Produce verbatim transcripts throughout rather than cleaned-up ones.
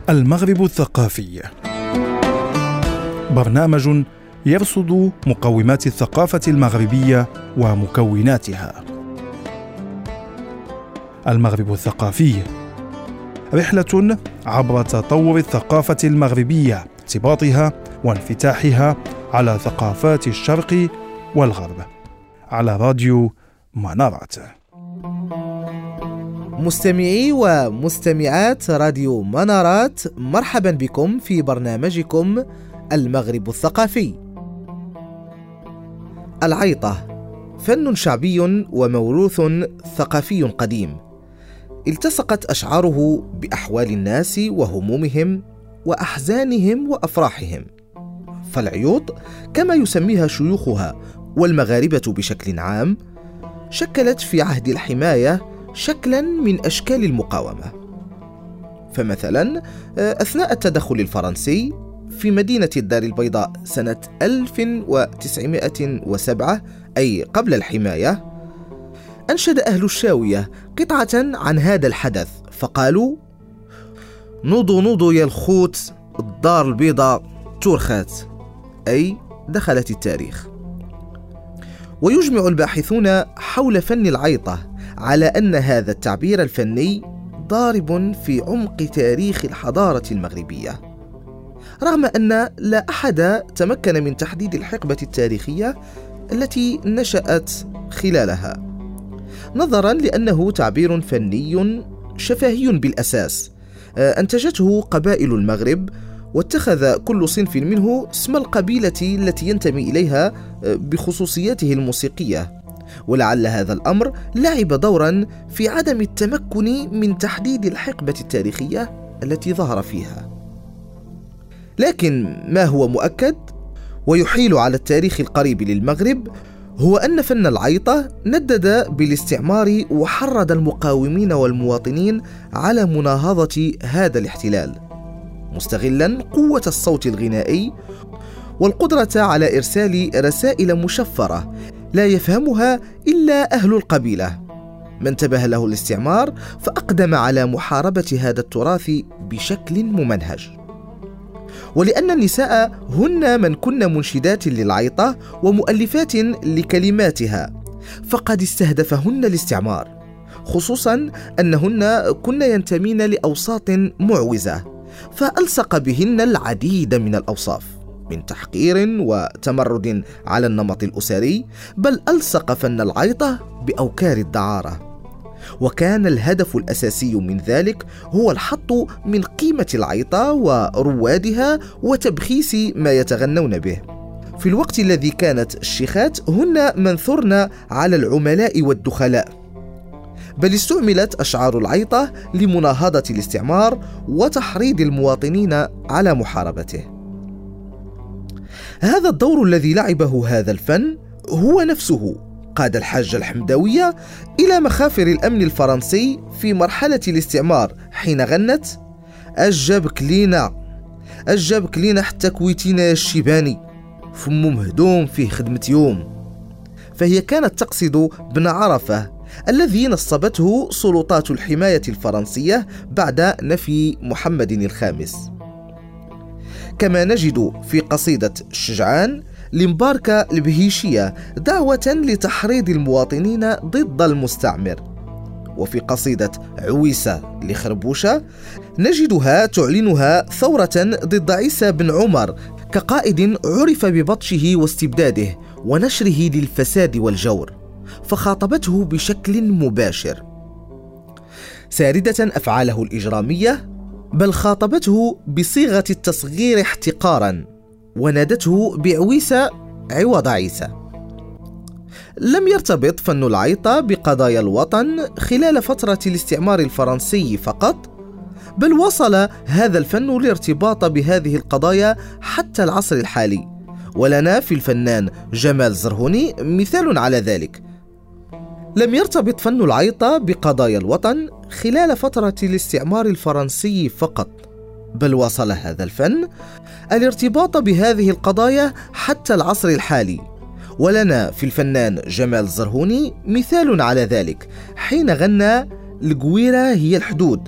المغرب الثقافي، برنامج يرصد مقومات الثقافة المغربية ومكوناتها. المغرب الثقافي، رحلة عبر تطور الثقافة المغربية، ارتباطها وانفتاحها على ثقافات الشرق والغرب، على راديو منارات. مستمعي ومستمعات راديو منارات، مرحبا بكم في برنامجكم المغرب الثقافي. العيطة فن شعبي وموروث ثقافي قديم، التصقت أشعاره بأحوال الناس وهمومهم وأحزانهم وأفراحهم، فالعيوط كما يسميها شيوخها والمغاربة بشكل عام شكلت في عهد الحماية شكلا من أشكال المقاومة. فمثلا أثناء التدخل الفرنسي في مدينة الدار البيضاء سنة ألف وتسعمائة وسبعة، أي قبل الحماية، أنشد أهل الشاوية قطعة عن هذا الحدث فقالوا: نوضو نوضو يا الخوت، الدار البيضاء تورخات، أي دخلت التاريخ. ويجمع الباحثون حول فن العيطة على أن هذا التعبير الفني ضارب في عمق تاريخ الحضارة المغربية، رغم أن لا أحد تمكن من تحديد الحقبة التاريخية التي نشأت خلالها، نظرا لأنه تعبير فني شفهي بالأساس أنتجته قبائل المغرب، واتخذ كل صنف منه اسم القبيلة التي ينتمي إليها بخصوصياته الموسيقية، ولعل هذا الأمر لعب دورا في عدم التمكن من تحديد الحقبة التاريخية التي ظهر فيها. لكن ما هو مؤكد ويحيل على التاريخ القريب للمغرب هو أن فن العيطة ندد بالاستعمار وحرض المقاومين والمواطنين على مناهضة هذا الاحتلال، مستغلا قوة الصوت الغنائي والقدرة على إرسال رسائل مشفرة لا يفهمها إلا أهل القبيلة. ما انتبه له الاستعمار فأقدم على محاربة هذا التراث بشكل ممنهج. ولأن النساء هن من كن منشدات للعيطة ومؤلفات لكلماتها، فقد استهدفهن الاستعمار، خصوصا أنهن كن ينتمين لأوساط معوزة، فألصق بهن العديد من الأوصاف من تحقير وتمرد على النمط الأسري، بل ألصق فن العيطة بأوكار الدعارة. وكان الهدف الأساسي من ذلك هو الحط من قيمة العيطة وروادها وتبخيس ما يتغنون به، في الوقت الذي كانت الشيخات هن منثورن على العملاء والدخلاء، بل استعملت أشعار العيطة لمناهضة الاستعمار وتحريض المواطنين على محاربته. هذا الدور الذي لعبه هذا الفن هو نفسه قاد الحاجة الحمداوية إلى مخافر الأمن الفرنسي في مرحلة الاستعمار، حين غنت: أجابك لينا أجابك لينا حتى كويتينا يا الشيباني، فمو مهدوم فيه خدمة يوم. فهي كانت تقصد بن عرفة الذي نصبته سلطات الحماية الفرنسية بعد نفي محمد الخامس. كما نجد في قصيدة الشجعان لمباركة البهيشية دعوة لتحريض المواطنين ضد المستعمر، وفي قصيدة عويسة لخربوشة نجدها تعلنها ثورة ضد عيسى بن عمر كقائد عرف ببطشه واستبداده ونشره للفساد والجور، فخاطبته بشكل مباشر ساردة أفعاله الإجرامية، بل خاطبته بصيغة التصغير احتقارا ونادته بعويسة عوض عيسى. لم يرتبط فن العيطة بقضايا الوطن خلال فترة الاستعمار الفرنسي فقط، بل وصل هذا الفن الارتباط بهذه القضايا حتى العصر الحالي، ولنا في الفنان جمال زرهوني مثال على ذلك. لم يرتبط فن العيطة بقضايا الوطن خلال فترة الاستعمار الفرنسي فقط، بل واصل هذا الفن الارتباط بهذه القضايا حتى العصر الحالي، ولنا في الفنان جمال زرهوني مثال على ذلك حين غنى القويرة هي الحدود،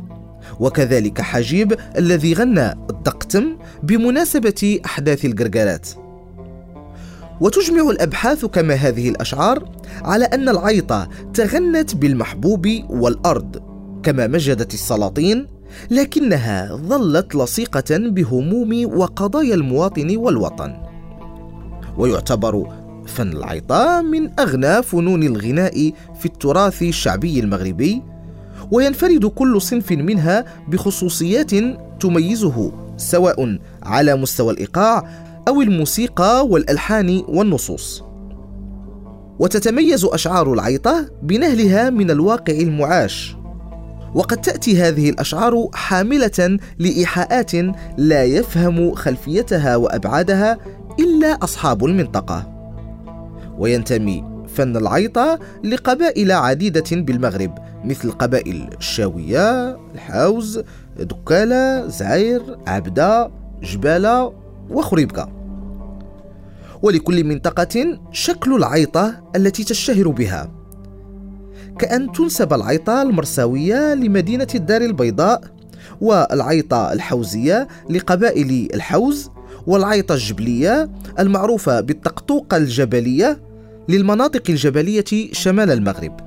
وكذلك حجيب الذي غنى الدقتم بمناسبة أحداث القرقرات. وتجمع الأبحاث كما هذه الأشعار على أن العيطة تغنت بالمحبوب والأرض كما مجدت السلاطين، لكنها ظلت لصيقة بهموم وقضايا المواطن والوطن. ويعتبر فن العيطة من أغنى فنون الغناء في التراث الشعبي المغربي، وينفرد كل صنف منها بخصوصيات تميزه سواء على مستوى الإيقاع أو الموسيقى والألحان والنصوص. وتتميز أشعار العيطة بنهلها من الواقع المعاش، وقد تأتي هذه الأشعار حاملة لإيحاءات لا يفهم خلفيتها وأبعادها إلا أصحاب المنطقة. وينتمي فن العيطة لقبائل عديدة بالمغرب، مثل قبائل الشاوية، الحوز، دكالة، زعير، عبدة، جبالة وخريبكة. ولكل منطقة شكل العيطة التي تشتهر بها، كأن تنسب العيطة المرساوية لمدينة الدار البيضاء، والعيطة الحوزية لقبائل الحوز، والعيطة الجبلية المعروفة بالطقطوقة الجبلية للمناطق الجبلية شمال المغرب.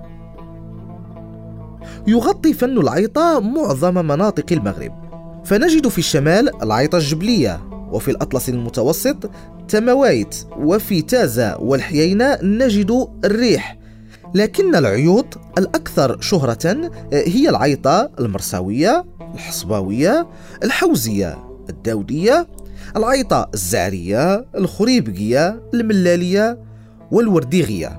يغطي فن العيطة معظم مناطق المغرب، فنجد في الشمال العيطة الجبلية، وفي الأطلس المتوسط تموايت، وفي تازة والحيينة نجد الريح. لكن العيوط الأكثر شهرة هي العيطة المرساوية، الحصباوية، الحوزية، الداودية، العيطة الزعرية، الخريبقية، الملالية والورديغية.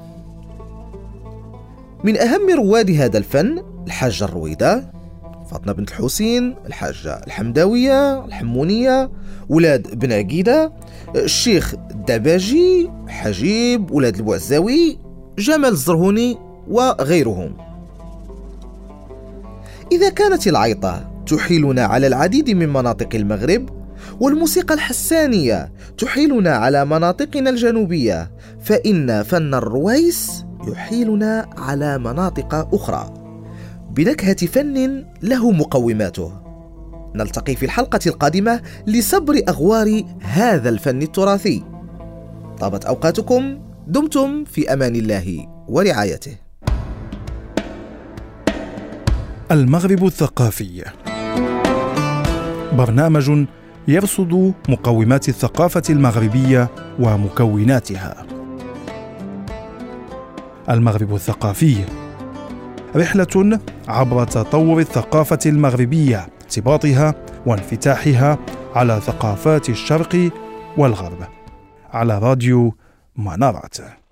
من أهم رواد هذا الفن الحاجة الرويدة، فاطمة بنت الحسين، الحاجة الحمداوية، الحمونية، ولاد بن عقيدة، الشيخ الدباجي، حجيب، ولاد البوعزاوي، جمال الزرهوني وغيرهم. إذا كانت العيطة تحيلنا على العديد من مناطق المغرب، والموسيقى الحسانية تحيلنا على مناطقنا الجنوبية، فإن فن الرويس يحيلنا على مناطق أخرى بنكهة فن له مقوماته. نلتقي في الحلقة القادمة لصبر أغوار هذا الفن التراثي. طابت أوقاتكم، دمتم في أمان الله ورعايته. المغرب الثقافي، برنامج يرصد مقومات الثقافة المغربية ومكوناتها. المغرب الثقافي، رحلة عبر تطور الثقافة المغربية، ارتباطها وانفتاحها على ثقافات الشرق والغرب، على راديو منارات.